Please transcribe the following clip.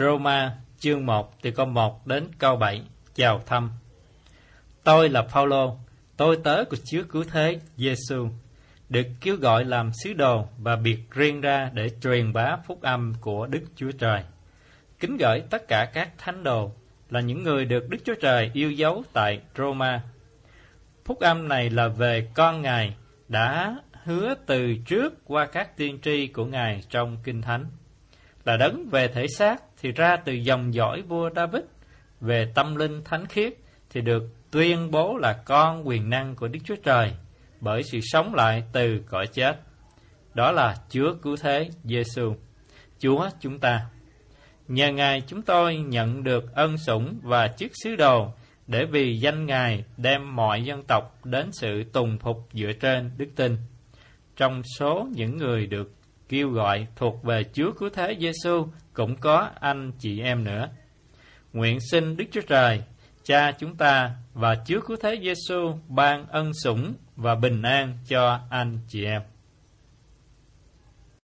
Roma chương 1 từ câu 1 đến câu 7. Chào thăm. Tôi là Phaolô, tôi tớ của Chúa Cứu Thế Giêsu, được kêu gọi làm sứ đồ và biệt riêng ra để truyền bá phúc âm của Đức Chúa Trời. Kính gửi tất cả các thánh đồ là những người được Đức Chúa Trời yêu dấu tại Roma. Phúc âm này là về con Ngài đã hứa từ trước qua các tiên tri của Ngài trong Kinh Thánh. Là đấng về thể xác thì ra từ dòng dõi vua David, về tâm linh thánh khiết thì được tuyên bố là con quyền năng của Đức Chúa Trời bởi sự sống lại từ cõi chết. Đó là Chúa Cứu Thế Giêsu, Chúa chúng ta. Nhờ Ngài chúng tôi nhận được ân sủng và chức sứ đồ để vì danh Ngài đem mọi dân tộc đến sự tùng phục dựa trên đức tin. Trong số những người được kêu gọi thuộc về Chúa Cứu Thế Giêsu cũng có anh chị em nữa. Nguyện xin Đức Chúa Trời, Cha chúng ta và Chúa Cứu Thế Giêsu ban ân sủng và bình an cho anh chị em.